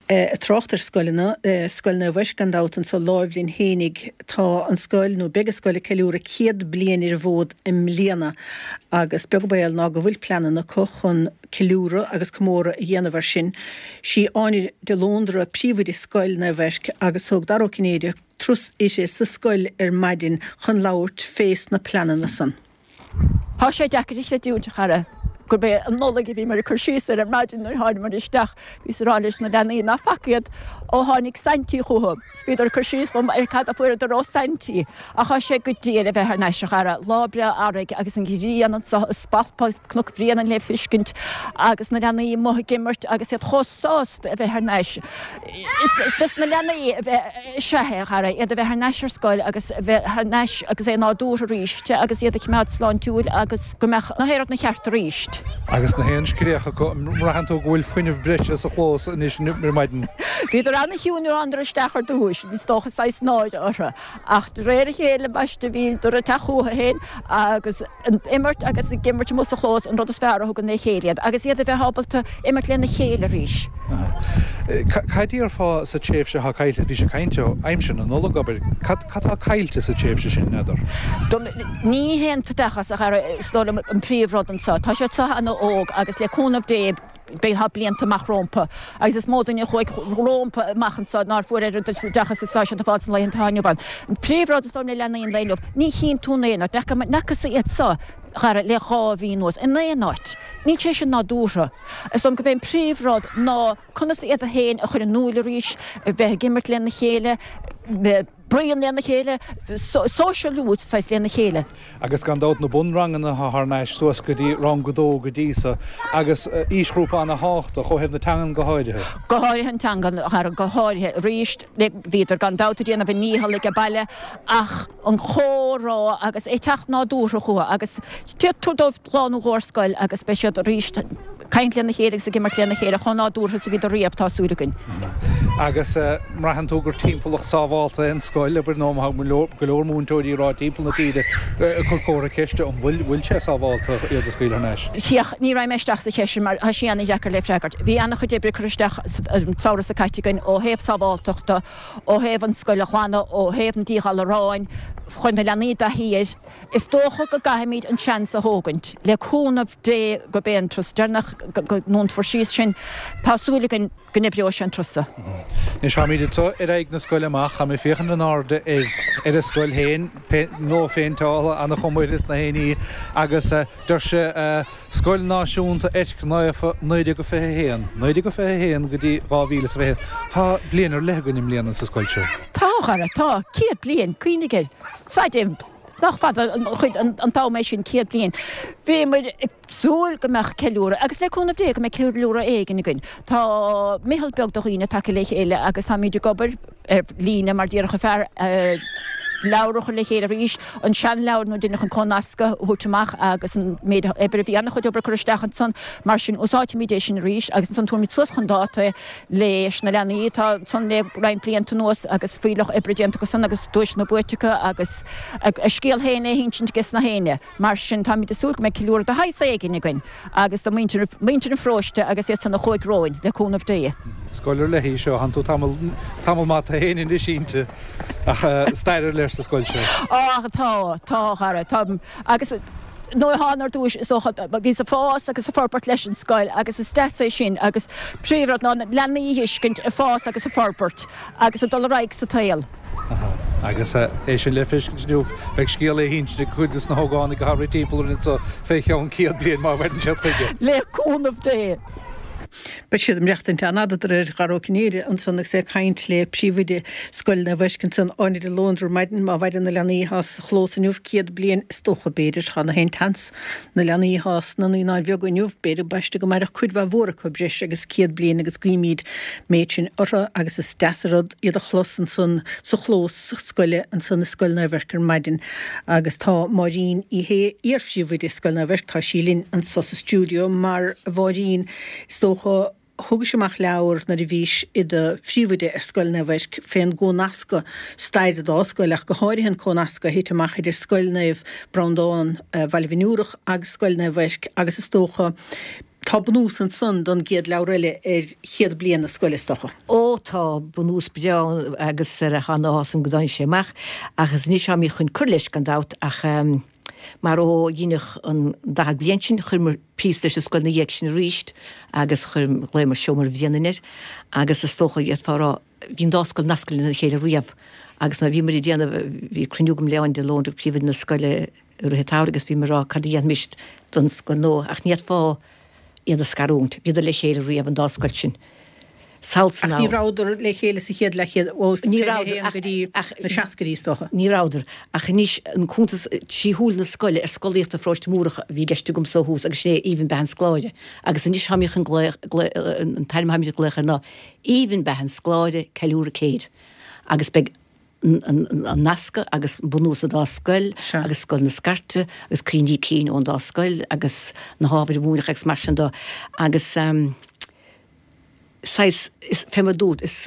trochttar scoilna bhais gan dátan sa láimhlín hénig tá an scoil nó beag scoile ceúra 100 bliain ar bhód im mbliana agus beagbail ná go bhfuil pleanan na cochun ceúra agus commóra dhéanamhar sin sí áinir de Londra príomhide scoilna bhais agus thug daró cinéide trus is sa scoil ar maidin chun labhairt fés na pleanan na san. Tá sé deachir sé dúnta chara. Gur be an nóla go bhí mar chuirsíos ar maidin ar háid mar isteach bhís rális na denaí na faciad ó tháinig santí chutham. Spíidir chuirsíos go ar cad a fuair dorá santí a cha sé go díal a bheith ar neis chara lábre áraigh agus an gírían an spalpa cnúc bhrían an le fiscint agus na denaí motha gimmart agus iad chosás a bheith ar neis. Is na denaí a bheith sethe chara iad a bheith ar neis ar scoil agus bheith ar neis agus é ná dúr ríiste agus iad a cimad sláán túil agus go meach na héad na cheart ríist. Agus na héan scríocha go rahananta bhfuil fuiineh breise sa chlós inis mar maidin. Bhíidir anna hiúnú andra stechar dúis, bhí stocha 6 náid ortha. Ach réir chéile baiste bhí dur a tachuútha héin agus an immert agus i gimmert mú a chlós an rud is fearr thugan na chéiliad. Agus iad a bheith hábalta immert le na chéile ríis. Caidí ar fá sa tséimhse ha caiilte bhí sé cainte aimsin an nula gobar. Catá caiilte sa tséimhse sin neidir? Ní héan tudachas a stóla an príomhrád an sa. Tá sé sa an óg agus le cúnamh déb be ha blianta mach rompa. Agus is módan chuig rompa machchan sa ná fuair dechas is sáisian a fáil an leion táinneúban. Príomhrád is dómna lena on leileh. Ní hín túnaíon nechas iad sa chara le cháhínos in néanaát. Ní sé sin ná dúra. Is dom go ben príomhrád ná chunas iad a héin a chur an núla ríis, bheith gimmert lena chéile, Brian lena chéile, social lúd sais lena chéile. Agus gan dát na bunrangan na harnáis suas go dtí rang godó go dísa agus ísgrúpa anna háta cho hebh na tangan go háirithe. Go háirithe an tangan ar go háirithe ríist víidir gan dáta díana bh níhall go baile ach an chórá agus é teach ná dúra chua agus túdómh láú ghórscoil agus be siad ríist caiint lena chéirigh sa gimmar lena chéire chuná dúra sa bhíidir riamh tásúlagan. Agus rahan túgur timpach sábháilta in scoil aber ná ha golóir múntóirí rá timp na tíide chulcóra ceiste an bhfuil sé sábháilta iad a scoil arnéis. Síach ní raim meisteach sa ceisi mar ha síanana dheacar le fregart. Bhí anna chu débre chuisteach saoras sa caiitigain ó héamh sábháilteachta ó héamh an scoil a chlána ó héamh an díghal a ráin chun na leanaí a híir. Is dócha go gahamíd an seans a hógant le cúnamh dé go béan trus dernach nún forsíos sin tásúlagan go nebrió sin trusa. Ní seamíide tú ar ag na scoil amach cha mé fiochan an áde ar a scoil héin nó féintála anna chommuid is na héanaí agus dur se scoil náisiúnta éic nuide go fé héan. Nuide go fé héan go dtí ráhílas bheit. Tá blianar legan im blianan sa scoilse. Tá chara tá, céad blian, cuoinigir. Saidim nach fad an táméis sin céad blian. Bhí mar súil go meach ceúra, agus le cúnamh dé go me ceúra éigen gin. Tá méhall beag do chuoine take le chéile agus tá míidir gobar lína mar díocha fearr láirecha le chéad a ríis an sean leabhar nó duine an conasca thuteach agus an méid ebre bhí anna chud obair chuisteachchan san mar sin úsáid mídéis sin ríis agus san túmid suas chun dáta leis na leanaí tá san le rain blianta nuas agus fuiilech ebredéanta go san agus dúis na buitecha agus scéal héine hín sin gus na héine mar sin tá míid súil me ciúra a haisa éigen gin agus do muintear na fróiste agus é san na chuig róin le cúnamh dé. Scoilir le hí seo han tú tamil mata héin in sínte ach staidir leis sa scoil seo. Tá chara agus nó hánar dúis bhí a fás agus a forpart leis an scoil agus is deasa sin agus príomhrad ná lenaí hiiscint a fás agus a forpart agus a dollarraig sa tail. Agus é sin le fiscinú beag scéal é híns de chugus na hógáinna go habrí timppla in sa féiceann céad blion má bhain se chuige. Le cúnamh dé. Be siad am reachtainte anadar ar garrócinnéire an sanna sé caint le príomhide scoil na bhaiscin san áinir de Londra maidin má bhaid na leanaí has chlósanniuh céad blion stocha béidir chana hen tans na leanaí has na ní ná bheagúniuh béidir baiste go mar a chudbh mhóra cobreis agus céad blion agus cuimíd méid sin ortha agus is deasarad iad a chlosan san sa chlós scoile an sanna scoil na bhaircar maidin agus tá marín i hé iarfsiúhide scoil na bhairc tá sílinn an sa stúdio mar bhárín stocha thugus amach leabhar na bhís i de phríomhide ar scoil na bhaisc féin go nasca staid dá scoileach go háirithe có nasca héit amach idir scoil naomh Brandán Valvinúrach agus scoil na bhaisc agus is tócha Tá bunús an son don géad leile chiad blian na scoilestocha. Ó tá bunús beán agus ar a chanáhasam godáin séach agus ní se mí chun chulis gan dat ach mar ó dhéinech an da bliantin chumar píiste a scoil na dhéic sin ríist agus chum léimar siomar bhéanaine agus is tócha iad fárá hín dáscoil nascail na chéile riamh agus na bhí mar déanamh hí cruniúgam leáin de lónú príomh na scoile ruhétá agus bhí marrá cadíad mist don go nó ach níiad fá iad a scarúnt, viidir le chéile riamh an dáscoil sin. Ní ráidir le chéile sa chéad le chéad ó ní na seacarí stocha. Ní ráidir ach níos an cúntas tíúil na scoile ar scoíocht a fráist múracha bhí geiste gom sóhús agus sé íhan behan scláide agus níos haíoch an taimhaimiid glécha ná íhan behan scláide ceúra céad agus be an nasca agus bunús a dáscoil agus scoil na scarte agus cíní cín ón dáscoil agus na hábhir múnach ex mar dá agus is femadút is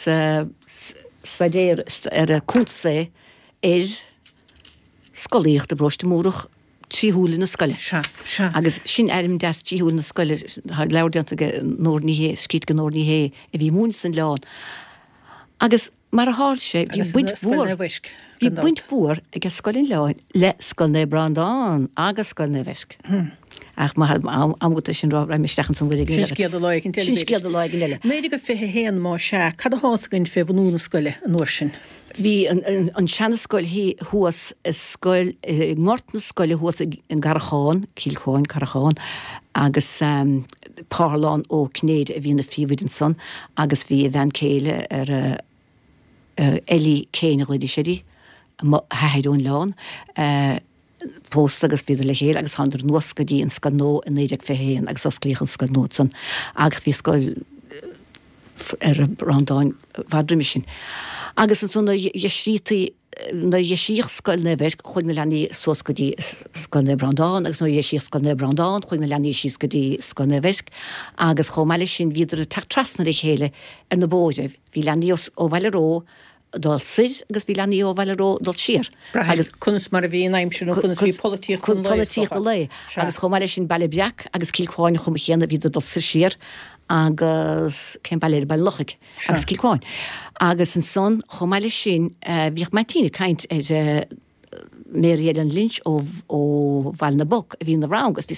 sadéir ar a cúnta scoíocht a broiste múrach tíúla na scoile. Agus sin airm de tíúil na scoile leirdeanta nóirníhé, scíd go nóirníhé a bhí múna san leán. Agus mar a háil sé, bhí buint fuór agus scoilin leáin le scoil na Brandán agus scoil na bheisc. Ach má amgóta sin rá raimistechan san bhfuil sin scéad a láigin sin scéad a láigin eile. Néidir go fithe héan má se, cad a hásagann fé bhnúna scoile an uair sin. Bhí an seanna scoil hí thuas scoil ngort na scoile thuas an Garacháin, Cílcháin, Caracháin, agus Párlán ó Cnéad a bhí na fiúid an son, agus bhí a bhean céile ar Elí céine le séí heidún lán post agus viidir le héir agus handir nuascadí an scanó in 19 agus osclíchan scanó san agus bhí scoil ar Brandáin bhadriimi sin. Agus an sunna jeisrítaí na jeisíoch scoil na bheisc chuin na leanaí soscadí scoil na Brandán agus nó jeisíoch scoil na Brandán chuin na leanaí síoscadí scoil na bheisc agus chomáile sin viidir trasna i chéile ar na bóide hí leanaí ó bheileró dal sid agus bhí leanaí ó bheileró dal siar. Agus chunas mar a bhí aimimsin ó chunas bhí politíocht chun politíocht a lei. Agus chomáile sin bailbeach agus Cílcháin chum chéanana viidir dal siar agus cén bailile bail lochaig agus Cílcháin. Agus an son chomáile sin bhíoh maitíine caint méréad an Lynch ó bhail na bok a bhí na rá agus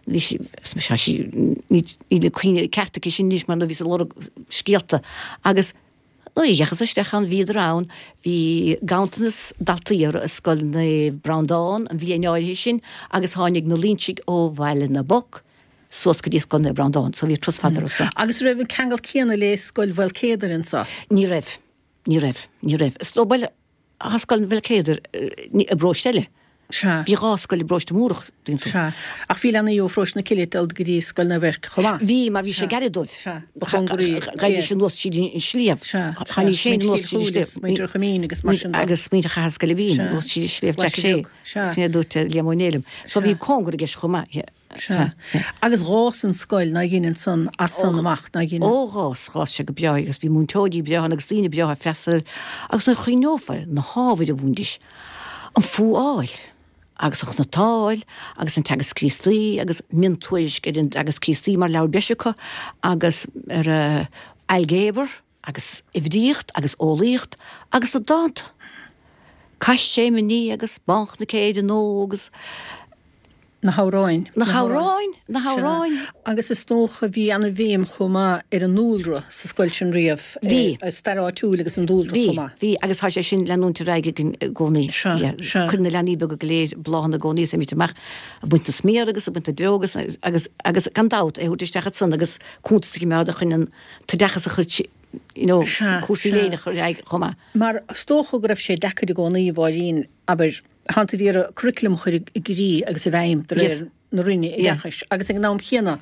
íle cuioine ceartacha sin níos mar nó bhís a lora scialta agus dhéchas istechan víidirrán hí gantanas daltaíar a scoil na Brandán an bhí aáirhí sin agus tháinig na Lynchig ó bhaile na bok sos go dtí scoil na Brandán, so bhí trus fadar sa. Agus raibh cheangal céanna le scoil bhfuil céadar an sa? Ní raibh. Stóbail a scoil bhfuil céadar a bróistelle. Bhí ráscoil i bróiste múrach. Ach bhí lena ó fróis na cilétal go dtí scoil na bheirc chomá. Bhí mar bhí sé garidóibh. Gaidir sin nuas siad in slíamh. Chaní sé nuas meidir chamín agus mar sin. Agus meidir chascail bhín, nuas siad slíamh teach sé. Sinna dúirte leamónélim. So bhí congur a gceis chomá. Agus rás an scoil na gin san as san amach na gin. Rás se go beag agus bhí múntódí beag agus lína beag a freistal agus na chuinófar na hábhaid a bhúndis. An fúáil. Agus och na táil, agus an tegus Christaí, agus mintuis agus Christaí mar leabhar beisecha, agus ar eilgébar, agus ifdíocht, agus ólíocht, agus a dánt. Cais sé ní agus banch na céide nó agus na háráin. Na háráin. Agus is tócha bhí anna bhéim chumá ar an núlra sa scoil sin riamh. Bhí. Starátúil agus an dúlra chumá. Bhí, agus há sé sin leúnta raige gcónaí. Chuna leanaí be go léir bláhanna gcónaí sa míteach a buinta sméar agus a buinta drogus agus gan dát é thuisteachcha san agus cúntaí meáda chuin tadechas a chuirtí cúsaí léine chu raig chumá. Mar stócha go raibh sé decha gcónaí bháilín aber hananta dtíar a curriculum chuir i grí agus a bhaim na rinne iachis. Agus ag nám chéana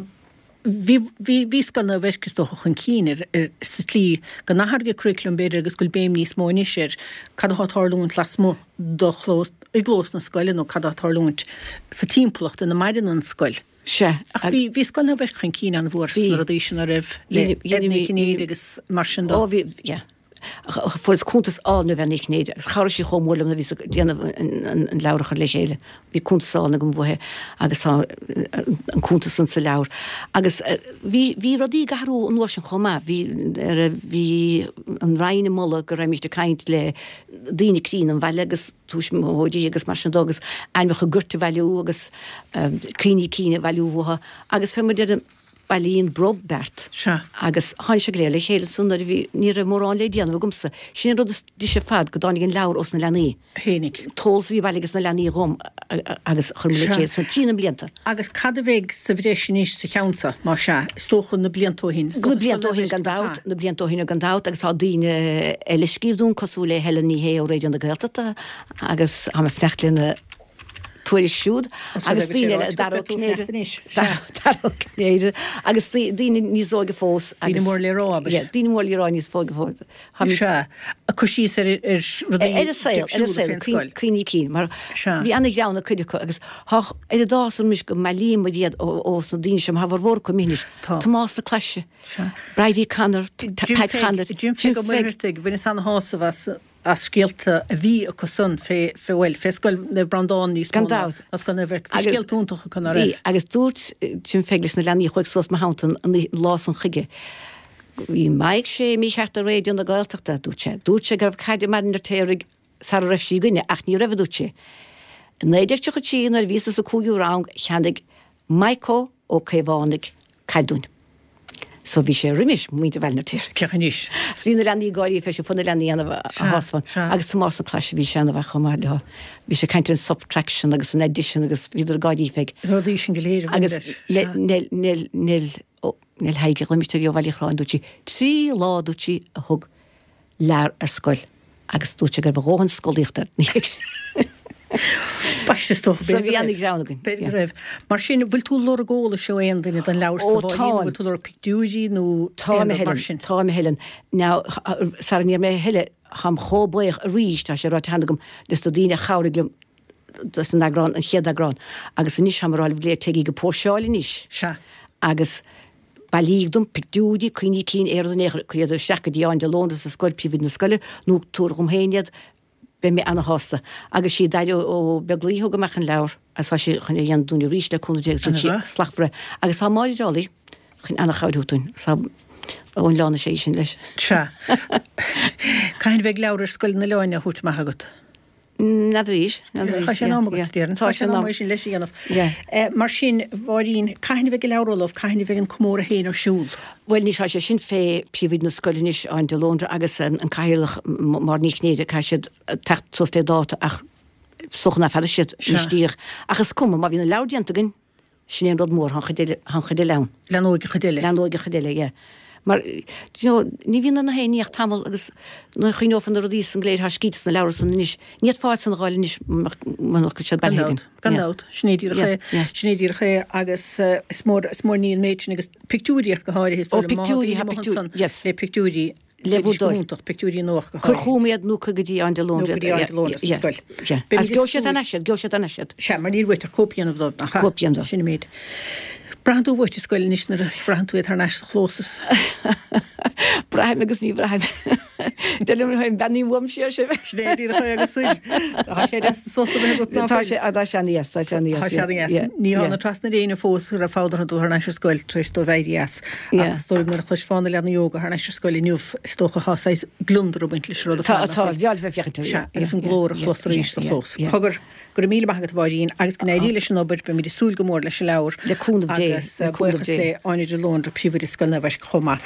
hí scal na bheiscas tócha chun cíine sa tlí go nachthge curriculum beidir agus goil béim níos móine sér cad thálún lasmó do chlós i glós na scoile nó cad thálúnt sa tímpolacht in na maidan an scoil. Se. Bhí scoil na bheis chun cíine an bhór a dí sin a raibh le agus mar sin dó. fós cúntas ána bheit nig néide, agus chair sí chomórlam na ví déanamh an leirechar le chéile. Bhí cúntasána go bhthe agus an cúntas san sa leabhar. Agus bhí rodí garú an nuair an chomá, hí an raine molla go raimiis de caiint le daoine crín an bheile agus túis móidí agus mar sin dogus einmach a gurte bheú agus críní cíine bheú bhtha, agus fe de bailíon brobbert agus háin se léile chéile sunna bhí ní a mórrán le déanamh gomsa. Sin rud dí sé fad go dánig an leabhar os na leanaí. Hénig. Tóls bhí bheilegus na leanaí rom agus chumla san tína blianta. Agus cad a bhéh sa bhrééis níos sa cheansa má se stóchan na bliantóhín. Na bliantóhín gandát, na bliantóhín gandát agus tá daoine eile scíbún cosú le heile ní hé ó réidir na gailtata agus ha me fnechtlína tuair siúd agus daoine darcnéide agus daoine níos óige fós Dína mór le rá Dína mór le rá níos fóige fós. Se a chusí cuioí cín mar bhí anna leanna chuide agus idir dásan mis go melíon diaad ó na daine sem hafar bhór go míis Tá más na cléise Breidí canar Jim fe go muirtig bhína san hása a scialta a bhí a cosun féhfuil fescoil le brandán níos gandát as go bhar scialtúntacha chun agus dúirt sin feglis na leanaí chuig sos hátan an lás an chuige. Bhí maiid sé mí cheart a réidir na gailteachta dúirte gur bh caiide mar na téirigh sa raibh sí gine ach ní raibh dúirte. Néidir tu tíín ar vísa sa cúú rang cheannig Michael ó céhánig caiidún. So bhí sé riimiis muinte bhil na tíir. Cechaníis. Bhí na leanaí gáirí fe sé funa leanaí anamh hasfan. Agus tú más an chláise bhí seanna bheith chumá le. Bhí sé caiint an subtraction agus an addition agus bhíidir gáirí feig. Rodí sin go léir agus nil haige limiste jo bheileráin dútí trí ládútí a thug lear ar scoil agus dúte gur bhóhann scoilíochtar. Baiste sto bhí annig ránagan. raibh. Mar sin bhfuil tú lór ggóla seo éon duine an leabhar bhfuil tú lór pictúí nó Tá me helen. Now sar níor mé heile ham chóbuoich a ríis tá sé rá hanagam dus do díine chairiglim dus an agrán an chiad agrán agus níos hamráil bléir teigi go póseáil níos. Se. Agus bailígdum pictúí cuoine cín éan chuiad seachadíáin de Londras a scoil pihid na scoile nó túr héiad be mé anna hásta. Agus sí daile ó beglíthú go mechan leabhar as sé chuna dhéan dúna ríis le chuna san slachfre. Agus há máid dálaí chun anna chaúún ón lána sé sin leis. Se. Cain bheith leabhar scoil na leáine thuút maigat. Na ríis Tá sé námatíarn tá sé ná sin leis anmh. Mar sin bhín caiinna bheith leabhrólah caiinna bheith an cummór a héin arsúl. Well ní sé sin fé príomhid na scoilníis an de Londra agus an caiilech mar nínéide cai siad techtté dáta ach sochna feidir siad tíoch agus cum má bhína leabhdiantagin sin éon rud mór han chuide len. Leóige chudéile. Leóige chudéile. Mar ní bhína na héíocht tamil agus na chuofann na rodí an gléir skítas na leir san níos níiad fáid san gáil níos go se ben. Gandát snéidir ché agus smór ní méid agus picúíocht go háir his picúí leúach picúí nóach go chuúméad nó chugadí an de Londra go sé an siad. Se mar níhait a cópianmh cópian sin méid. Brandú bhte scoil níos na Fraúid th neis chlósas. Braim agus ní braim. Delim haim benní bhm sé sé Snéidir agus ní hána trasna réana fós ar a fádar an dú neis scoil tríéis do bhéirías. Stoir mar chuis fána leanna yoga ar neis scoil nuúh stocha hááis glundar buint le sro agus an glór chlóstaríéis sa chlós. Cogur gur mí bagad bhín agus gnéidir leis an obair be mí súl gomór leis leabhar leúnmh le áidir Londra príomhid scoilna bheith chomá.